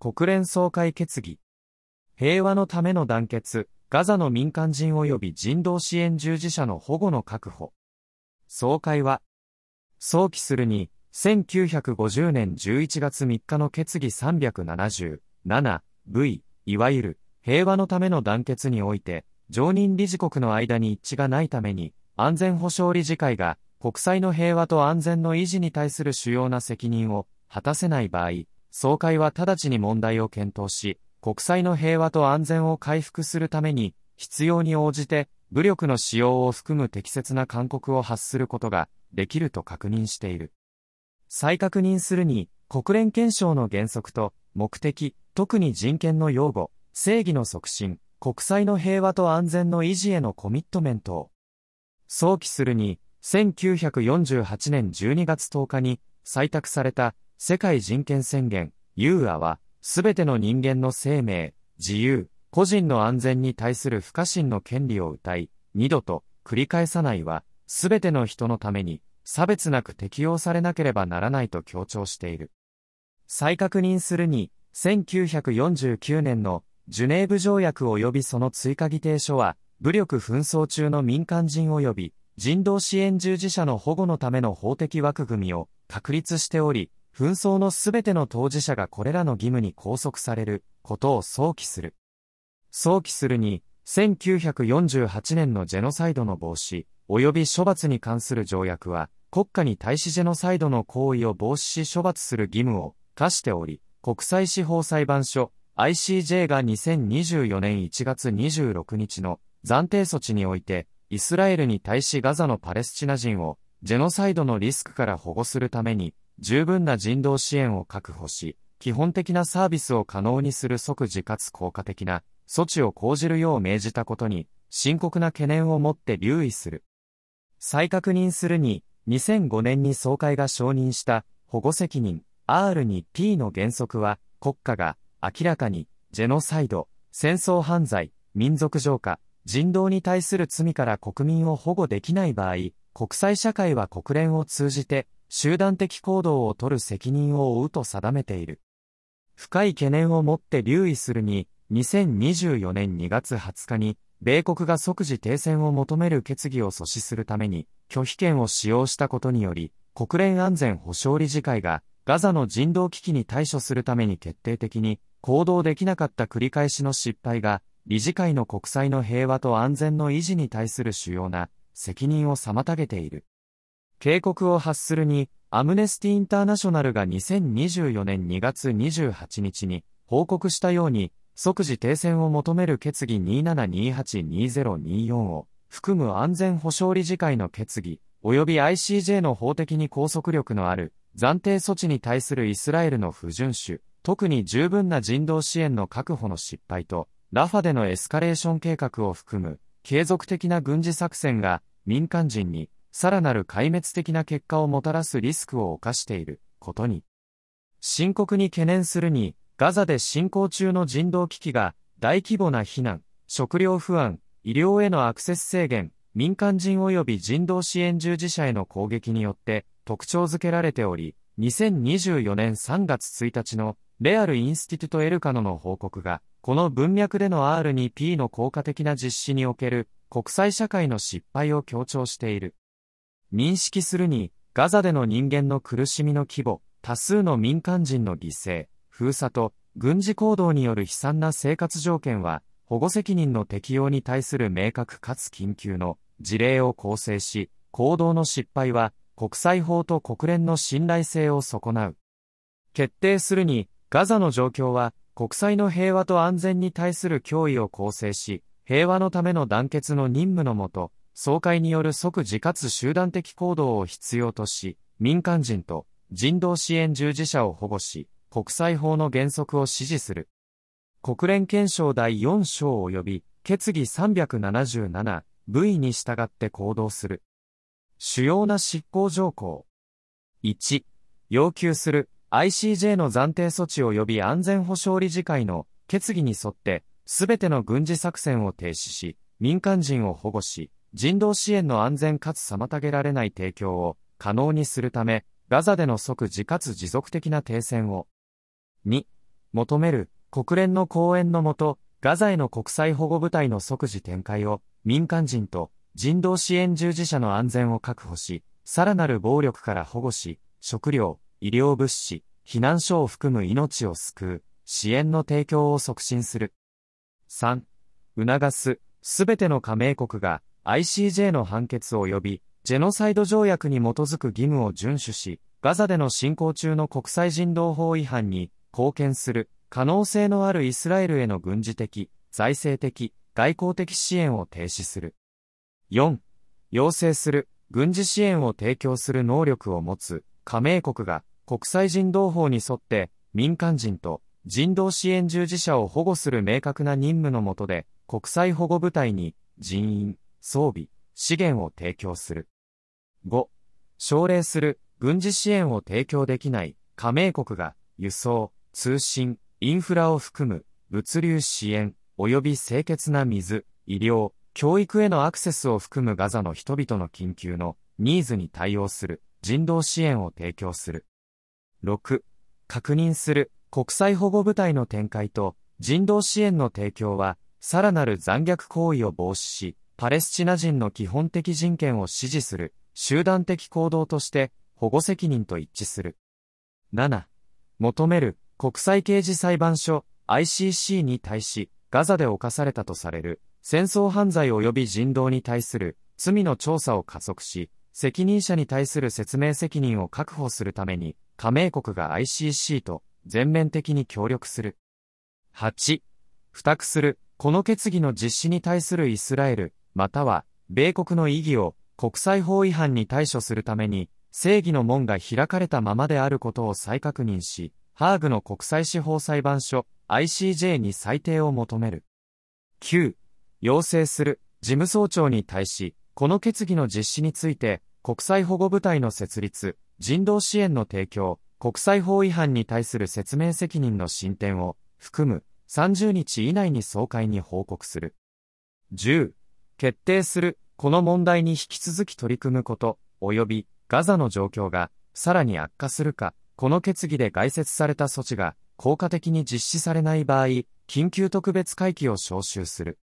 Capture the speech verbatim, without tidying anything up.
国連総会決議。平和のための団結、ガザの民間人及び人道支援従事者の保護の確保。総会は、想起するに、せんきゅうひゃくごじゅうねんじゅういちがつみっかの決議 さんびゃくななじゅうななブイ、いわゆる平和のための団結において、常任理事国の間に一致がないために、安全保障理事会が国際の平和と安全の維持に対する主要な責任を果たせない場合、総会は直ちに問題を検討し、国際の平和と安全を回復するために、必要に応じて武力の使用を含む適切な勧告を発することができると確認している。再確認するに、国連憲章の原則と目的、特に人権の擁護、正義の促進、国際の平和と安全の維持へのコミットメントを想起するに、せんきゅうひゃくよんじゅうはちねんじゅうにがつとおかに採択された世界人権宣言 ユーエー は、すべての人間の生命、自由、個人の安全に対する不可侵の権利を謳い、二度と繰り返さないは、すべての人のために差別なく適用されなければならないと強調している。再確認するに、せんきゅうひゃくよんじゅうきゅうねんのジュネーブ条約及びその追加議定書は、武力紛争中の民間人及び人道支援従事者の保護のための法的枠組みを確立しており、紛争のすべての当事者がこれらの義務に拘束されることを想起する。想起するに、せんきゅうひゃくよんじゅうはちねんのジェノサイドの防止、及び処罰に関する条約は、国家に対しジェノサイドの行為を防止し処罰する義務を課しており、国際司法裁判所 アイシージェー がにせんにじゅうよねんいちがつにじゅうろくにちの暫定措置において、イスラエルに対しガザのパレスチナ人をジェノサイドのリスクから保護するために、十分な人道支援を確保し、基本的なサービスを可能にする即時かつ効果的な措置を講じるよう命じたことに、深刻な懸念を持って留意する。再確認するに、にせんごねんに総会が承認した保護責任 アールにティー の原則は、国家が明らかにジェノサイド、戦争犯罪、民族浄化、人道に対する罪から国民を保護できない場合、国際社会は国連を通じて集団的行動を取る責任を負うと定めている。深い懸念を持って留意するに、にせんにじゅうよねんにがつはつかに、米国が即時停戦を求める決議を阻止するために、拒否権を使用したことにより、国連安全保障理事会が、ガザの人道危機に対処するために決定的に行動できなかった繰り返しの失敗が、理事会の国際の平和と安全の維持に対する主要な責任を妨げている。警告を発するに、アムネスティ・インターナショナルがにせんにじゅうよねんにがつにじゅうはちにちに報告したように、即時停戦を求める決議にーななにーはちにーぜろにーよんを含む安全保障理事会の決議、及び アイシージェー の法的に拘束力のある暫定措置に対するイスラエルの不遵守、特に十分な人道支援の確保の失敗と、ラファでのエスカレーション計画を含む継続的な軍事作戦が民間人にさらなる壊滅的な結果をもたらすリスクを冒していることに、深刻に懸念するに、ガザで進行中の人道危機が大規模な避難、食料不安、医療へのアクセス制限、民間人及び人道支援従事者への攻撃によって特徴づけられており、にせんにじゅうよねんさんがつついたちのレアル・インスティテュト・エルカノの報告が、この文脈での アールにピー の効果的な実施における国際社会の失敗を強調している。認識するに、ガザでの人間の苦しみの規模、多数の民間人の犠牲、封鎖と軍事行動による悲惨な生活条件は、保護責任の適用に対する明確かつ緊急の事例を構成し、行動の失敗は国際法と国連の信頼性を損なう。決定するに、ガザの状況は国際の平和と安全に対する脅威を構成し、平和のための団結の任務のもと、総会による即時かつ集団的行動を必要とし、民間人と人道支援従事者を保護し、国際法の原則を支持する。国連憲章だいよん章及び決議さんびゃくななじゅうななブイに従って行動する。主要な執行条項。いち、要求する アイシージェー の暫定措置及び安全保障理事会の決議に沿って、すべての軍事作戦を停止し、民間人を保護し、人道支援の安全かつ妨げられない提供を可能にするため、ガザでの即時かつ持続的な停戦を。に、 求める国連の講演のもと、ガザへの国際保護部隊の即時展開を、民間人と人道支援従事者の安全を確保し、さらなる暴力から保護し、食料、医療物資、避難所を含む命を救う、支援の提供を促進する。さん. 促す、すべての加盟国が アイシージェー の判決及び、ジェノサイド条約に基づく義務を遵守し、ガザでの進行中の国際人道法違反に貢献する可能性のあるイスラエルへの軍事的、財政的、外交的支援を停止する。よん. 要請する、軍事支援を提供する能力を持つ加盟国が国際人道法に沿って民間人と人道支援従事者を保護する明確な任務の下で国際保護部隊に人員、装備、資源を提供する。ご. 奨励する、軍事支援を提供できない加盟国が輸送、通信、インフラを含む物流支援及び清潔な水、医療、教育へのアクセスを含むガザの人々の緊急のニーズに対応する人道支援を提供する。ろく. 確認する国際保護部隊の展開と人道支援の提供はさらなる残虐行為を防止し、パレスチナ人の基本的人権を支持する集団的行動として保護責任と一致する。なな. 求める国際刑事裁判所 アイシーシー に対しガザで犯されたとされる戦争犯罪及び人道に対する罪の調査を加速し、責任者に対する説明責任を確保するために加盟国が アイシーシー と全面的に協力する。はち. 付託するこの決議の実施に対するイスラエル、または米国の意義を国際法違反に対処するために正義の門が開かれたままであることを再確認し、ハーグの国際司法裁判所 アイシージェー に裁定を求める。きゅう. 要請する事務総長に対し、この決議の実施について国際保護部隊の設立、人道支援の提供、国際法違反に対する説明責任の進展を含むさんじゅうにち以内に総会に報告する。じゅう. 決定するこの問題に引き続き取り組むこと、及びガザの状況がさらに悪化するか、この決議で概説された措置が効果的に実施されない場合、緊急特別会期を招集する。